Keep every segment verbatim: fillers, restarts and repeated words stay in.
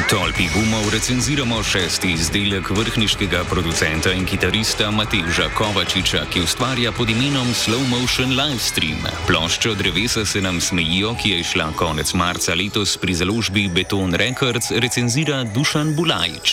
Tolpi Gumov recenziramo šesti izdelek vrhniškega producenta in kitarista Matevža Kovačiča, ki ustvarja pod imenom Slow Motion Livestream. Ploščo Drevesa se nam smejijo, ki je išla konec marca letos pri založbi Beton Records, recenzira Dušan Bulajič.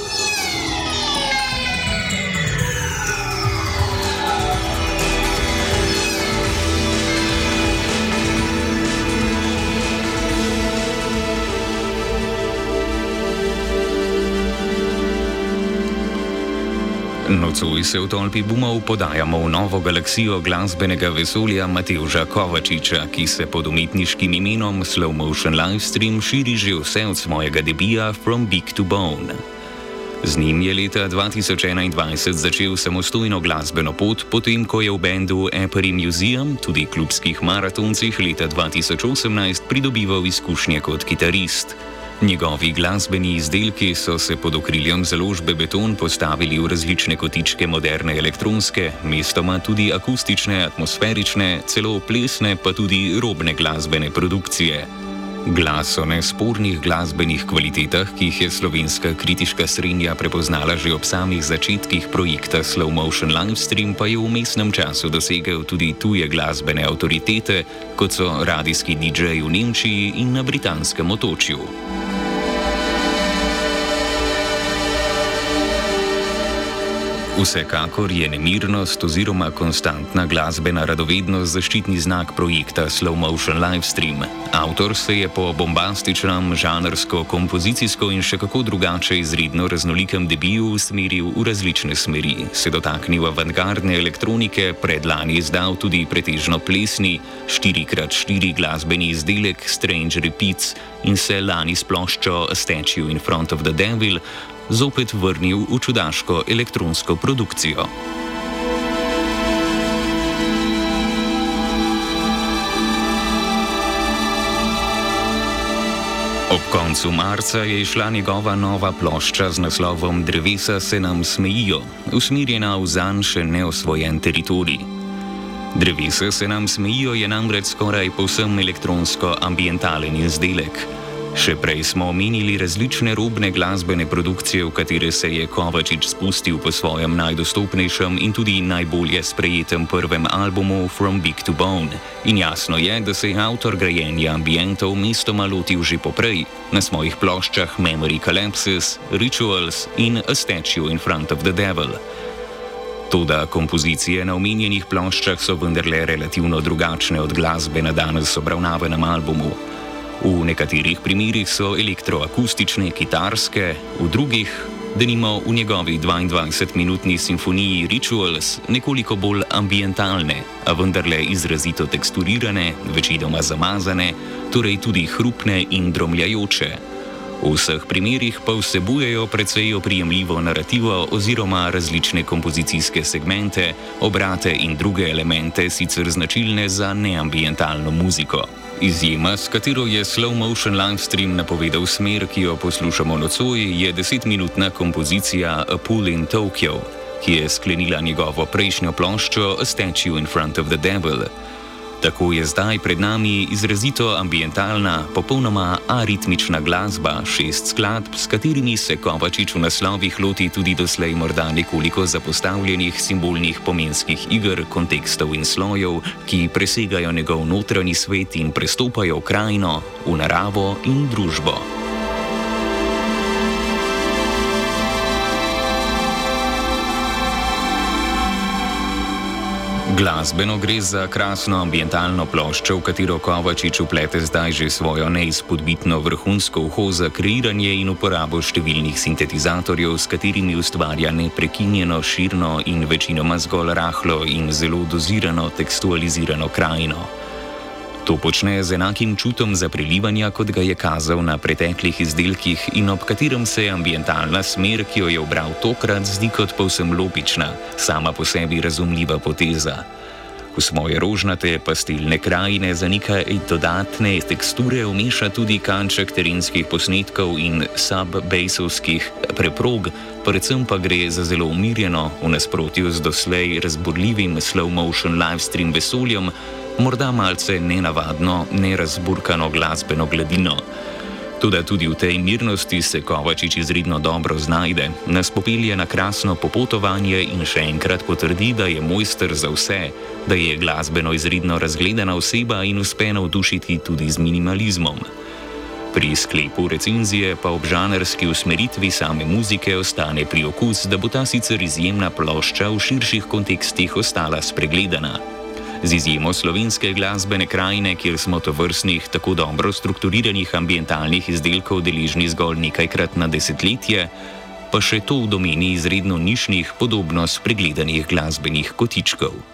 Nocoj se v Tolpi Gumov podajamo v novo galaksijo glasbenega vesolja Matevža Kovačiča, ki se pod umetniškim imenom Slow Motion Livestream širi že vse od svojega debija From Big to Bone. Z njim je leta dva tisoč enaindvajset začel samostojno glasbeno pot, potem ko je v bendu Aperi Museum, tudi klubskih maratoncih leta dva tisoč osemnajst, pridobival izkušnje kot kitarist. Njegovi glasbeni izdelki so se pod okriljem založbe Beton postavili v različne kotičke moderne elektronske, mestoma tudi akustične, atmosferične, celo plesne pa tudi robne glasbene produkcije. Glas o nespornih glasbenih kvalitetah, ki jih je slovenska kritiška srenja prepoznala že ob samih začetkih projekta Slow Motion Livestream, pa je v vmesnem času dosegel tudi tuje glasbene avtoritete, kot so radijski didžeji v Nemčiji in na britanskem otočju. Vsekakor je nemirnost oziroma konstantna glasbena radovednost zaščitni znak projekta Slow Motion Livestream. Avtor se je po bombastičnem, žanrsko, kompozicijsko in še kako drugače izredno raznolikem debiju usmeril v različne smeri, se dotaknil avantgardne elektronike, predlani izdal tudi pretežno plesni štiri krat štiri glasbeni izdelek Strange Repeats in se lani s ploščo A Statue in Front of the Devil zopet vrnil v čudaško elektronsko produkcijo. Ob koncu marca je išla njegova nova plošča z naslovom Drevesa se nam smejijo, usmerjena v zanj še neosvojen teritorij. Drevesa se nam smejijo je namreč skoraj povsem elektronsko ambientalen izdelek. Še prej smo omenili različne robne glasbene produkcije, v katere se je Kovačič spustil po svojem najdostopnejšem in tudi najbolje sprejetem prvem albumu From Big to Bone. In jasno je, da se je avtor grajenja ambientov mestoma lotil že poprej, na svojih ploščah Memory Collapses, Rituals in A Statue in Front of the Devil. Toda kompozicije na omenjenih ploščah so vendarle relativno drugačne od glasbe na danes obravnavanem albumu. V nekaterih primerih so elektroakustične, kitarske, v drugih, denimo v njegovi dvaindvajsetminutni simfoniji Rituals, nekoliko bolj ambientalne, a vendarle izrazito teksturirane, večinoma zamazane, torej tudi hrupne in dromljajoče. V vseh primerih pa vsebujejo precej oprijemljivo narativo oziroma različne kompozicijske segmente, obrate in druge elemente, sicer značilne za neambientalno muziko. Izjema, s katero je Slow Motion Livestream napovedal smer, ki jo poslušamo nocoj, je desetminutna kompozicija A Pool in Tokyo, ki je sklenila njegovo prejšnjo ploščo A Statue in Front of the Devil. Tako je zdaj pred nami izrazito ambientalna, popolnoma aritmična glasba, šest skladb, s katerimi se Kovačič v naslovih loti tudi doslej morda nekoliko zapostavljenih simbolnih pomenskih iger, kontekstov in slojev, ki presegajo njegov notranji svet in prestopajo v krajino, v naravo in družbo. Glasbeno gre za krasno ambientalno ploščo, v katero Kovačič vplete zdaj že svojo neizpodbitno vrhunsko uho za kreiranje in uporabo številnih sintetizatorjev, s katerimi ustvarja neprekinjeno, širno in večinoma zgolj rahlo in zelo dozirano tekstualizirano krajino. To počne z enakim čutom za prelivanja, kot ga je kazal na preteklih izdelkih in ob katerem se ambientalna smer, ki jo je ubral tokrat, zdi kot povsem logična, sama po sebi razumljiva poteza. V svoje rožnate pastelne krajine za nekaj dodatne teksture vmeša tudi kanček terenskih posnetkov in sub-bassovskih preprog, predvsem pa gre za zelo umirjeno, v nasprotju z doslej razburljivim Slow Motion Livestream vesoljem, morda malce nenavadno, nerazburkano glasbeno gladino. Toda tudi v tej mirnosti se Kovačič izredno dobro znajde, nas popelje na krasno popotovanje in še enkrat potrdi, da je mojster za vse, da je glasbeno izredno razgledana oseba in uspe navdušiti tudi z minimalizmom. Pri sklepu recenzije pa ob žanrski usmeritvi same muzike ostane priokus, da bo ta sicer izjemna plošča v širših kontekstih ostala spregledana. Z izjemo slovenske glasbene krajine, kjer smo tovrstnih tako dobro strukturiranih ambientalnih izdelkov deležni zgolj nekajkrat na desetletje, pa še to v domeni izredno nišnih, podobno spregledanih glasbenih kotičkov.